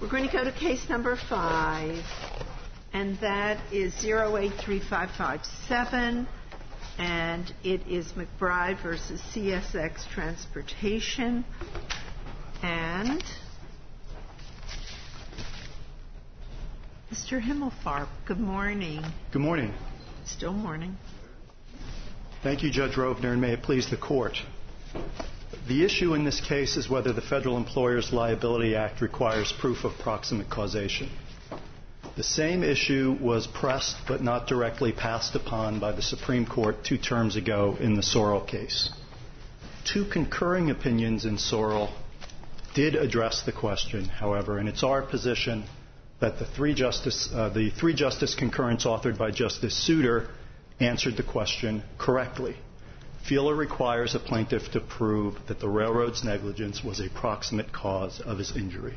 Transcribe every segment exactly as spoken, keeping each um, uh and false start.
We're going to go to case number five, and that is zero eight three five five seven, and it is McBride versus C S X Transportation. And Mister Himmelfarb, good morning. Good morning. Still morning. Thank you, Judge Rovner, and may it please the Court. The issue in this case is whether the Federal Employers Liability Act requires proof of proximate causation. The same issue was pressed but not directly passed upon by the Supreme Court two terms ago in the Sorrell case. Two concurring opinions in Sorrell did address the question, however, and it's our position that the three-justice uh, the three-justice concurrence authored by Justice Souter answered the question correctly. FELA requires a plaintiff to prove that the railroad's negligence was a proximate cause of his injury.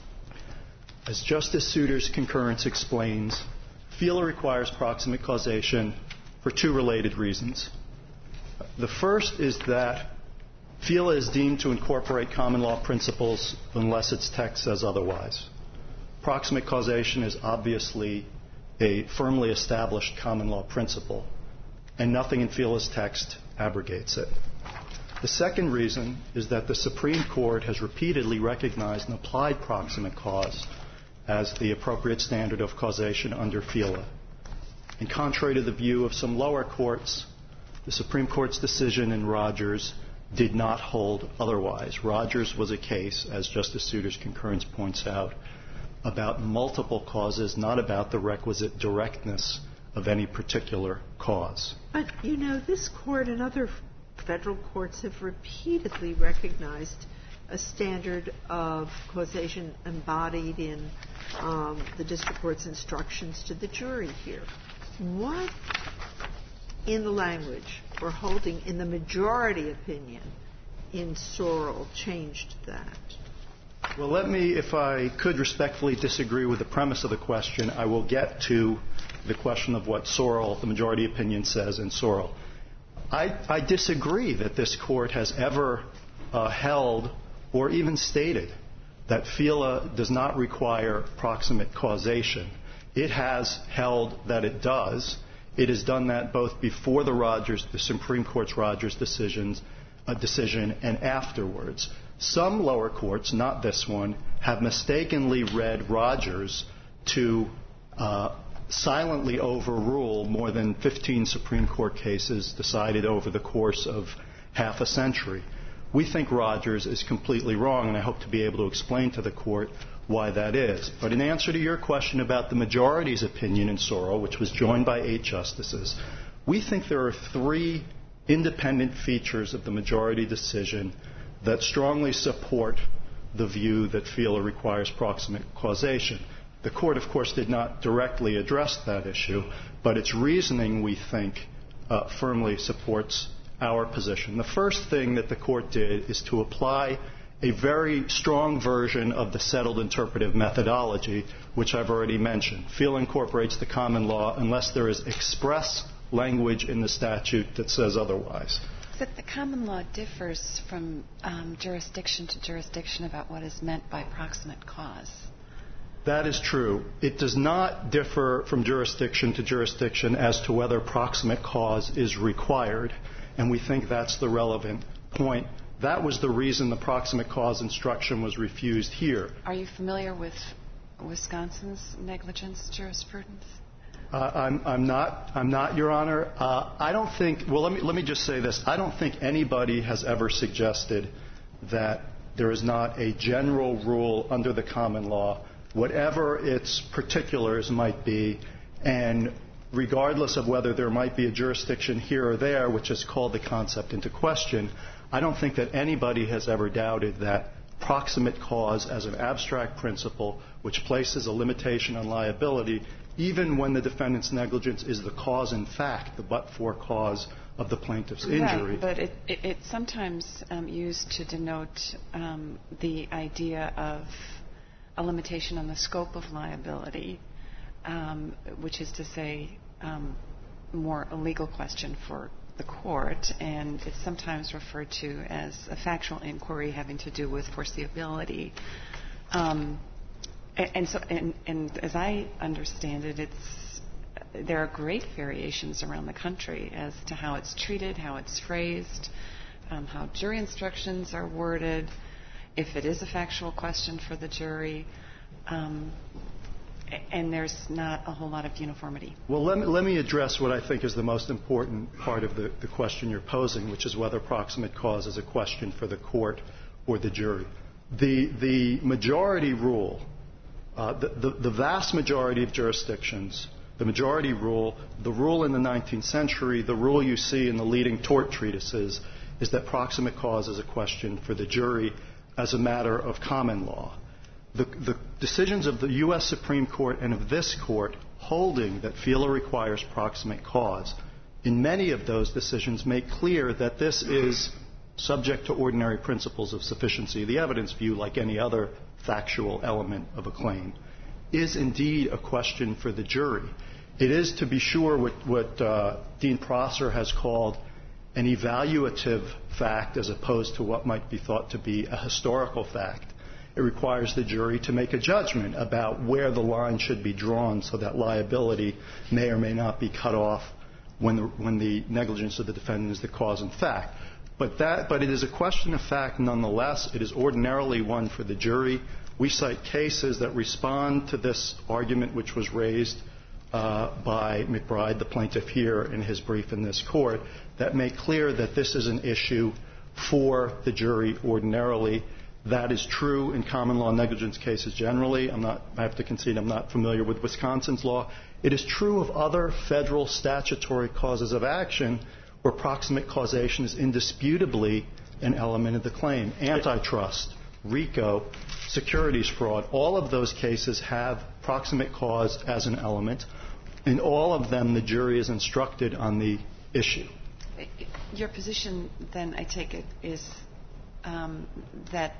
As Justice Souter's concurrence explains, FELA requires proximate causation for two related reasons. The first is that FELA is deemed to incorporate common law principles unless its text says otherwise. Proximate causation is obviously a firmly established common law principle, and nothing in FELA's text abrogates it. The second reason is that the Supreme Court has repeatedly recognized and applied proximate cause as the appropriate standard of causation under FELA. And contrary to the view of some lower courts, the Supreme Court's decision in Rogers did not hold otherwise. Rogers was a case, as Justice Souter's concurrence points out, about multiple causes, not about the requisite directness of any particular cause. But, you know, this court and other federal courts have repeatedly recognized a standard of causation embodied in um, the district court's instructions to the jury here. What in the language or holding in the majority opinion in Sorrell changed that? Well, let me, if I could respectfully disagree with the premise of the question, I will get to the question of what Sorrell, the majority opinion, says in Sorrell. I, I disagree that this court has ever uh, held or even stated that FELA does not require proximate causation. It has held that it does. It has done that both before the Rogers, the Supreme Court's Rogers decisions, uh, decision and afterwards. Some lower courts, not this one, have mistakenly read Rogers to uh, silently overrule more than fifteen Supreme Court cases decided over the course of half a century. We think Rogers is completely wrong, and I hope to be able to explain to the Court why that is. But in answer to your question about the majority's opinion in Sorrell, which was joined by eight justices, we think there are three independent features of the majority decision that strongly support the view that FELA requires proximate causation. The Court, of course, did not directly address that issue, but its reasoning, we think, uh, firmly supports our position. The first thing that the Court did is to apply a very strong version of the settled interpretive methodology, which I've already mentioned. FELA incorporates the common law unless there is express language in the statute that says otherwise. But the common law differs from um, jurisdiction to jurisdiction about what is meant by proximate cause. That is true. It does not differ from jurisdiction to jurisdiction as to whether proximate cause is required, and we think that's the relevant point. That was the reason the proximate cause instruction was refused here. Are you familiar with Wisconsin's negligence jurisprudence? Uh, I'm, I'm not. I'm not, Your Honor. Uh, I don't think. Well, let me let me just say this. I don't think anybody has ever suggested that there is not a general rule under the common law, whatever its particulars might be, and regardless of whether there might be a jurisdiction here or there, which has called the concept into question, I don't think that anybody has ever doubted that proximate cause as an abstract principle, which places a limitation on liability, even when the defendant's negligence is the cause in fact, the but-for cause of the plaintiff's injury. Right, but it, it, it's sometimes um, used to denote um, the idea of a limitation on the scope of liability, um, which is to say um, more a legal question for the court, and it's sometimes referred to as a factual inquiry having to do with foreseeability. Um, And, and so, and, and as I understand it, it's there are great variations around the country as to how it's treated, how it's phrased, um, how jury instructions are worded, if it is a factual question for the jury. Um, and there's not a whole lot of uniformity. Well, let me, let me address what I think is the most important part of the, the question you're posing, which is whether proximate cause is a question for the court or the jury. The, the majority rule, uh, the, the, the vast majority of jurisdictions, the majority rule, the rule in the nineteenth century, the rule you see in the leading tort treatises, is that proximate cause is a question for the jury as a matter of common law. The, the decisions of the U S Supreme Court and of this Court holding that FELA requires proximate cause, in many of those decisions make clear that this is subject to ordinary principles of sufficiency. The evidence view, like any other factual element of a claim, is indeed a question for the jury. It is, to be sure, what, what uh, Dean Prosser has called an evaluative fact as opposed to what might be thought to be a historical fact. It requires the jury to make a judgment about where the line should be drawn so that liability may or may not be cut off when the, when the negligence of the defendant is the cause in fact. But, that, but it is a question of fact nonetheless. It is ordinarily one for the jury. We cite cases that respond to this argument which was raised uh, by McBride, the plaintiff here, in his brief in this court, that make clear that this is an issue for the jury ordinarily. That is true in common law negligence cases generally. I'm not, I have to concede I'm not familiar with Wisconsin's law. It is true of other federal statutory causes of action where proximate causation is indisputably an element of the claim. Antitrust, RICO, securities fraud, all of those cases have proximate cause as an element. In all of them, the jury is instructed on the issue. Your position, then, I take it, is um, that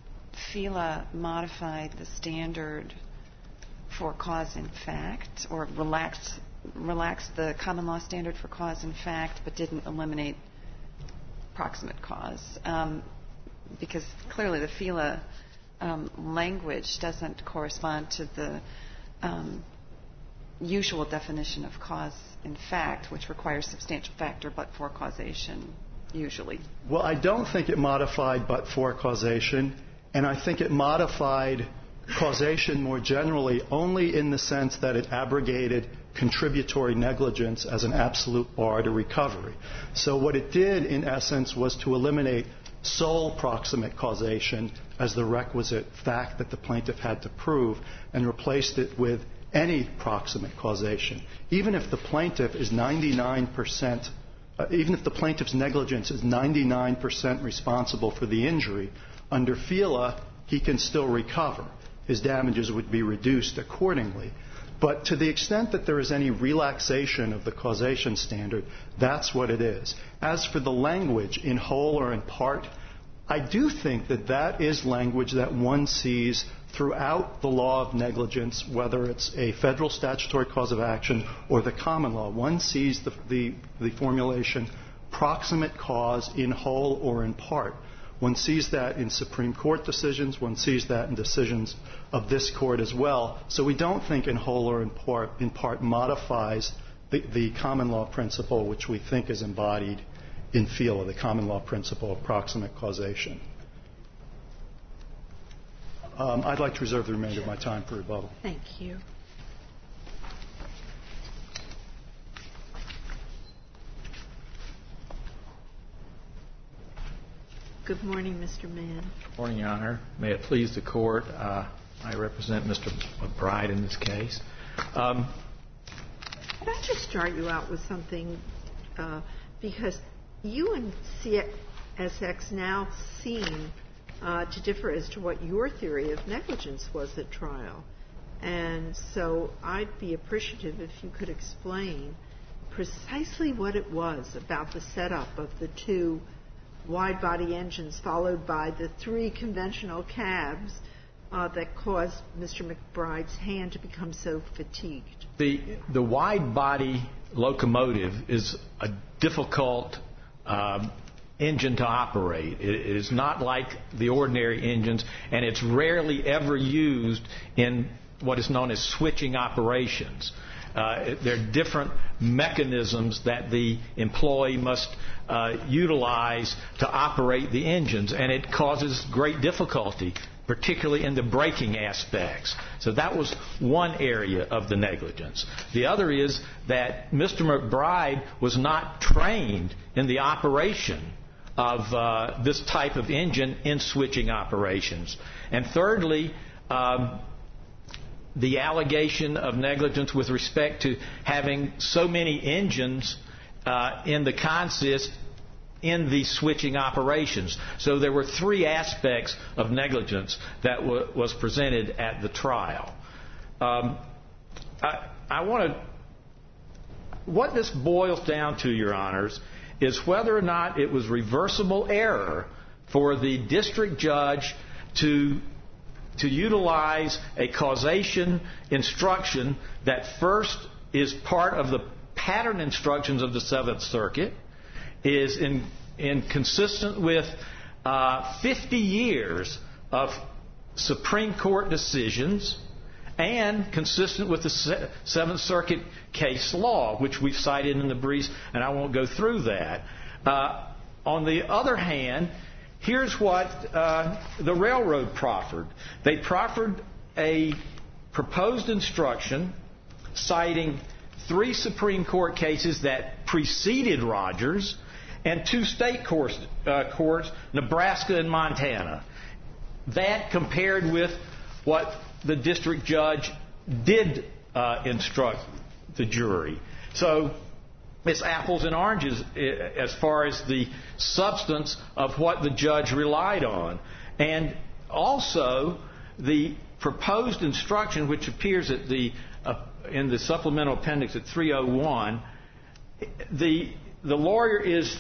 FELA modified the standard for cause in fact, or relaxed, relaxed the common law standard for cause in fact, but didn't eliminate proximate cause. Um, because clearly the FELA um, language doesn't correspond to the um, usual definition of cause in fact, which requires substantial factor but for causation, usually. Well, I don't think it modified but for causation, and I think it modified causation more generally only in the sense that it abrogated contributory negligence as an absolute bar to recovery. So what it did, in essence, was to eliminate sole proximate causation as the requisite fact that the plaintiff had to prove and replaced it with any proximate causation. Even if the plaintiff is ninety-nine percent, uh, even if the plaintiff's negligence is ninety-nine percent responsible for the injury, under FELA, he can still recover. His damages would be reduced accordingly. But to the extent that there is any relaxation of the causation standard, that's what it is. As for the language, in whole or in part, I do think that that is language that one sees throughout the law of negligence, whether it's a federal statutory cause of action or the common law. One sees the, the, the formulation proximate cause in whole or in part. One sees that in Supreme Court decisions. One sees that in decisions of this Court as well. So we don't think in whole or in part, in part modifies the, the common law principle, which we think is embodied in FELA, the common law principle of proximate causation. Um, I'd like to reserve the remainder of my time for rebuttal. Thank you. Good morning, Mister Mann. Good morning, Your Honor. May it please the Court, uh, I represent Mister McBride in this case. Um, Could I just start you out with something? Uh, because you and C S X now seem uh, to differ as to what your theory of negligence was at trial. And so I'd be appreciative if you could explain precisely what it was about the setup of the two wide-body engines followed by the three conventional cabs uh, that caused Mister McBride's hand to become so fatigued. The, the wide-body locomotive is a difficult um, engine to operate. It is not like the ordinary engines, and it's rarely ever used in what is known as switching operations. Uh, there are different mechanisms that the employee must uh, utilize to operate the engines, and it causes great difficulty, particularly in the braking aspects. So that was one area of the negligence. The other is that Mister McBride was not trained in the operation of uh, this type of engine in switching operations. And thirdly, um, the allegation of negligence with respect to having so many engines uh, in the consist in the switching operations. So there were three aspects of negligence that w- was presented at the trial. Um, I, I want to... What this boils down to, Your Honors, is whether or not it was reversible error for the district judge to to utilize a causation instruction that first is part of the pattern instructions of the Seventh Circuit, is in, in consistent with uh, fifty years of Supreme Court decisions, and consistent with the Se- Seventh Circuit case law, which we've cited in the briefs, and I won't go through that. Uh, on the other hand, here's what uh, the railroad proffered. They proffered a proposed instruction citing three Supreme Court cases that preceded Rogers and two state courts, uh, courts, Nebraska and Montana. That compared with what the district judge did uh, instruct the jury. So it's apples and oranges as far as the substance of what the judge relied on. And also, the proposed instruction, which appears at the uh, in the supplemental appendix at three oh one, the the lawyer is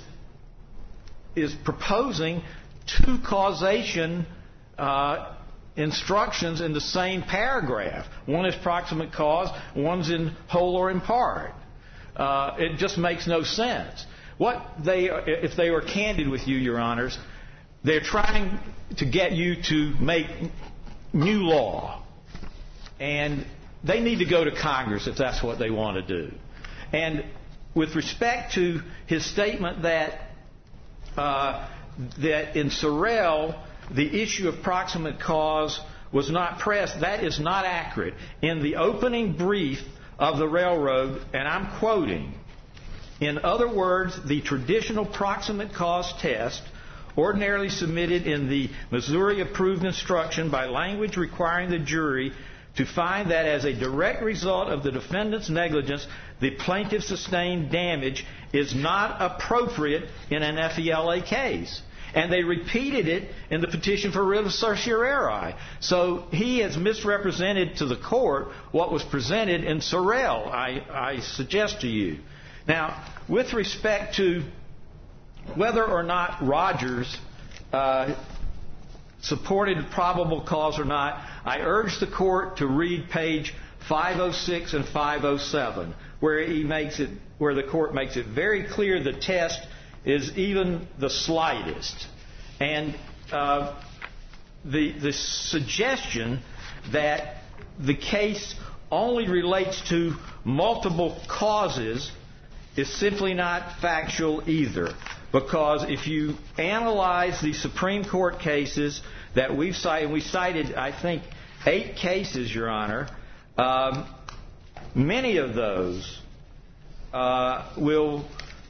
is proposing two causation uh, instructions in the same paragraph. One is proximate cause, one's in whole or in part. Uh, it just makes no sense. What they, if they were candid with you, Your Honors, they're trying to get you to make new law. And they need to go to Congress if that's what they want to do. And with respect to his statement that uh, that in Sorrell the issue of proximate cause was not pressed, that is not accurate. In the opening brief of the railroad, and I'm quoting, in other words, the traditional proximate cause test ordinarily submitted in the Missouri approved instruction by language requiring the jury to find that as a direct result of the defendant's negligence, the plaintiff sustained damage is not appropriate in an F E L A case. And they repeated it in the petition for writ of certiorari. So he has misrepresented to the court what was presented in Sorrell, I, I suggest to you. Now, with respect to whether or not Rogers uh, supported probable cause or not, I urge the court to read page five oh six and five oh seven, where he makes it, where the court makes it very clear the test is even the slightest. And uh, the the suggestion that the case only relates to multiple causes is simply not factual either. Because if you analyze the Supreme Court cases that we've cited, we cited, I think, eight cases, Your Honor, um, many of those uh, will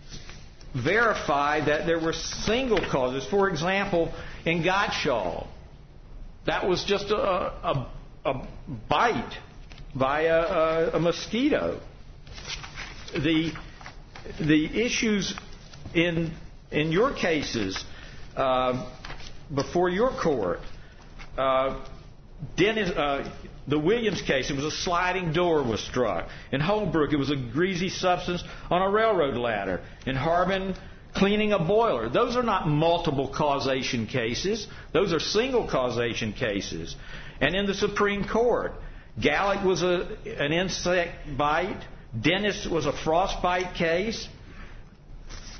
verify that there were single causes. For example, in Gottschall, that was just a, a, a bite by a, a, a mosquito. The the issues in in your cases uh, before your court, uh, Dennis, uh, the Williams case, it was a sliding door was struck. In Holbrook, it was a greasy substance on a railroad ladder. In Harbin, cleaning a boiler. Those are not multiple causation cases. Those are single causation cases. And in the Supreme Court, Gallic was a, an insect bite. Dennis was a frostbite case.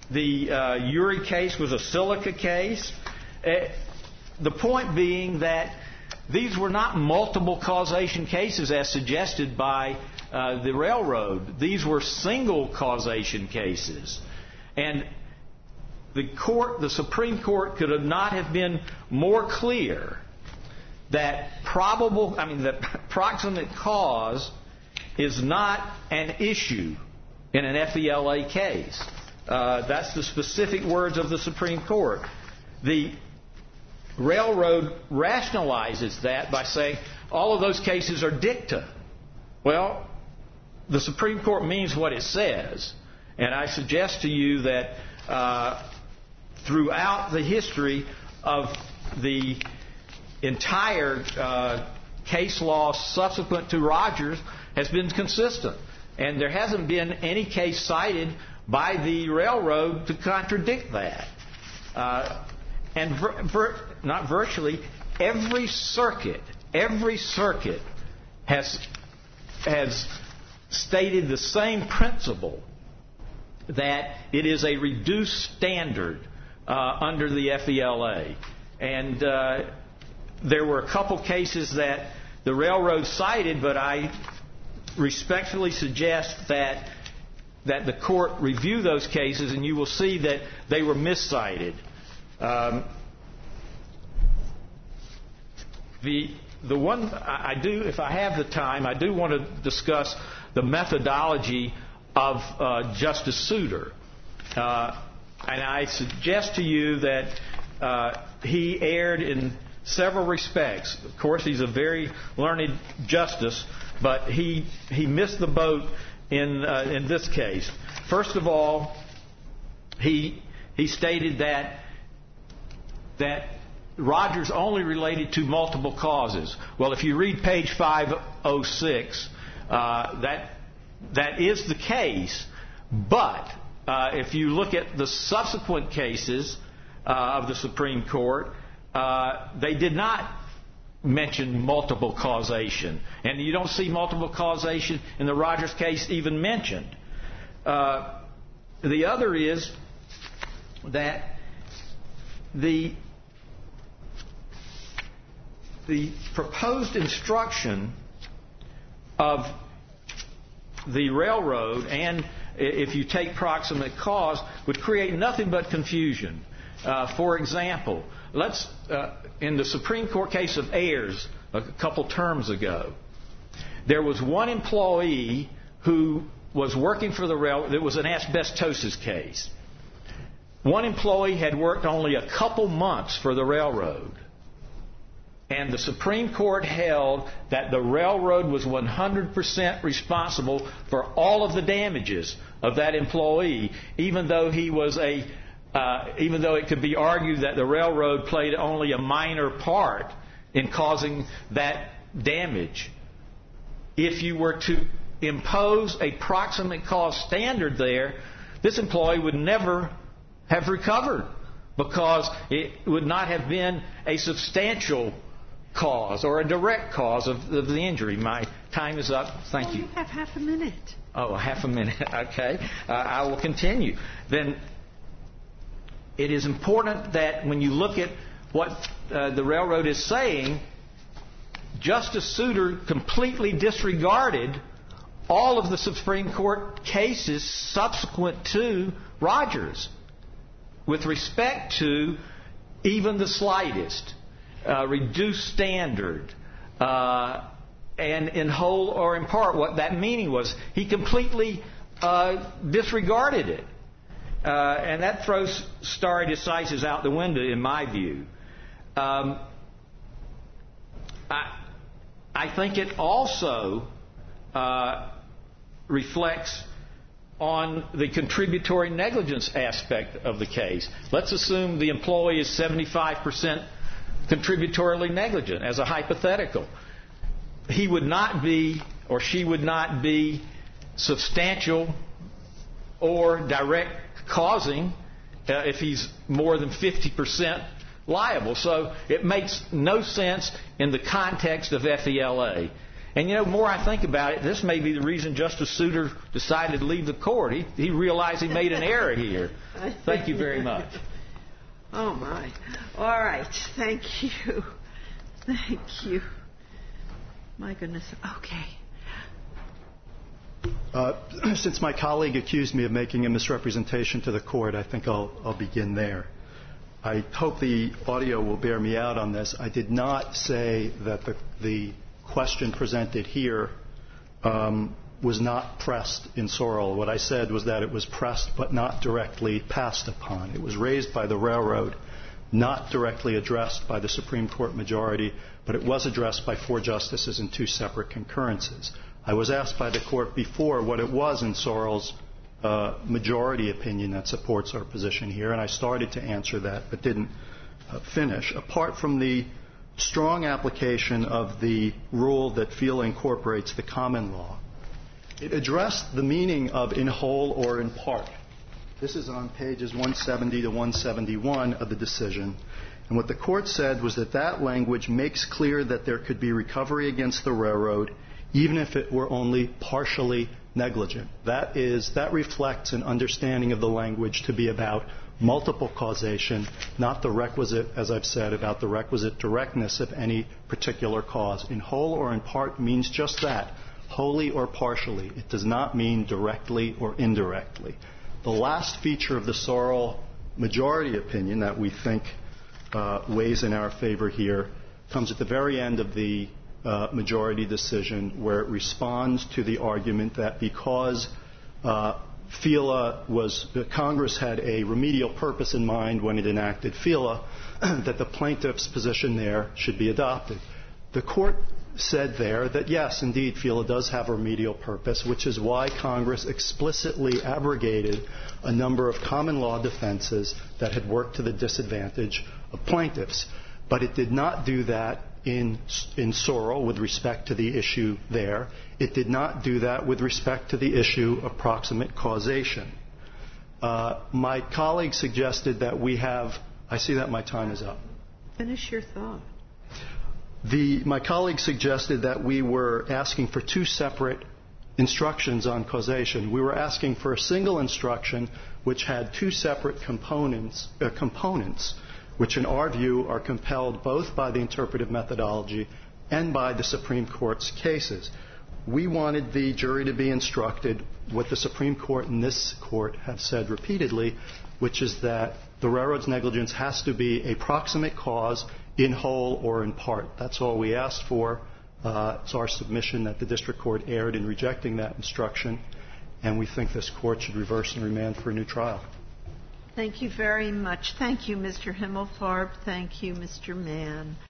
the uh, Urey case was a silica case. Uh, the point being that these were not multiple causation cases as suggested by uh, the railroad. These were single causation cases. And the court, the Supreme Court could have not have been more clear that probable, I mean, that proximate cause is not an issue in an F E L A case. Uh, that's the specific words of the Supreme Court. The railroad rationalizes that by saying all of those cases are dicta. Well, the Supreme Court means what it says. And I suggest to you that uh, throughout the history of the entire uh, case law subsequent to Rogers has been consistent. And there hasn't been any case cited by the railroad to contradict that. Uh, and vir- vir- not virtually, every circuit, every circuit has, has stated the same principle, that it is a reduced standard uh, under the F E L A. And uh, there were a couple cases that the railroad cited, but I respectfully suggest that that the court review those cases, and you will see that they were miscited. Um, the the one I do, if I have the time, I do want to discuss the methodology of uh, Justice Souter, uh, and I suggest to you that uh, he erred in several respects. Of course, he's a very learned justice, but he he missed the boat in uh, in this case. First of all, he he stated that that Rogers only related to multiple causes. Well, if you read page five oh six, uh, that that is the case. But uh, if you look at the subsequent cases uh, of the Supreme Court, uh, they did not mention multiple causation. And you don't see multiple causation in the Rogers case even mentioned. Uh, the other is that the the proposed instruction of the railroad, and if you take proximate cause, would create nothing but confusion. Uh, for example, let's uh, in the Supreme Court case of Ayers a couple terms ago, there was one employee who was working for the railroad. It was an asbestosis case. One employee had worked only a couple months for the railroad, and the Supreme Court held that the railroad was one hundred percent responsible for all of the damages of that employee, even though he was a Uh, even though it could be argued that the railroad played only a minor part in causing that damage. If you were to impose a proximate cause standard there, this employee would never have recovered, because it would not have been a substantial cause or a direct cause of, of the injury. My time is up. Thank oh, you. You have half a minute. Oh, half a minute. Okay. Uh, I will continue. Then it is important that when you look at what uh, the railroad is saying, Justice Souter completely disregarded all of the Supreme Court cases subsequent to Rogers with respect to even the slightest uh, reduced standard, uh, and in whole or in part what that meaning was. He completely uh, disregarded it. Uh, and that throws stare decisis out the window, in my view. Um, I, I think it also uh, reflects on the contributory negligence aspect of the case. Let's assume the employee is seventy-five percent contributory negligent, as a hypothetical. He would not be, or she would not be, substantial or direct causing uh, if he's more than fifty percent liable. So it makes no sense in the context of F E L A. And, you know, the more I think about it, this may be the reason Justice Souter decided to leave the court. He, he realized he made an error here. Thank you very much. Oh, my. All right. Thank you. Thank you. My goodness. Okay. Uh, since my colleague accused me of making a misrepresentation to the court, I think I'll, I'll begin there. I hope the audio will bear me out on this. I did not say that the, the question presented here um, was not pressed in Sorrell. What I said was that it was pressed but not directly passed upon. It was raised by the railroad, not directly addressed by the Supreme Court majority, but it was addressed by four justices in two separate concurrences. I was asked by the court before what it was in Sorrell's uh, majority opinion that supports our position here, and I started to answer that but didn't uh, finish. Apart from the strong application of the rule that FELA incorporates the common law, it addressed the meaning of in whole or in part. This is on pages one seventy to one seventy-one of the decision. And what the court said was that that language makes clear that there could be recovery against the railroad even if it were only partially negligent. That is, that reflects an understanding of the language to be about multiple causation, not the requisite, as I've said, about the requisite directness of any particular cause. In whole or in part means just that, wholly or partially. It does not mean directly or indirectly. The last feature of the Sorrell majority opinion that we think uh, weighs in our favor here comes at the very end of the uh, majority decision, where it responds to the argument that because uh, FELA was, uh, Congress had a remedial purpose in mind when it enacted FELA, that the plaintiff's position there should be adopted. The court said there that, yes, indeed, FELA does have a remedial purpose, which is why Congress explicitly abrogated a number of common law defenses that had worked to the disadvantage of plaintiffs. But it did not do that in, in Sorrell with respect to the issue there. It did not do that with respect to the issue of proximate causation. Uh, my colleague suggested that we have, I see that my time is up. Finish your thought. The, my colleague suggested that we were asking for two separate instructions on causation. We were asking for a single instruction which had two separate components, uh, components which in our view are compelled both by the interpretive methodology and by the Supreme Court's cases. We wanted the jury to be instructed what the Supreme Court and this Court have said repeatedly, which is that the railroad's negligence has to be a proximate cause in whole or in part. That's all we asked for. Uh, it's our submission that the district court erred in rejecting that instruction, and we think this court should reverse and remand for a new trial. Thank you very much. Thank you, Mister Himmelfarb. Thank you, Mister Mann.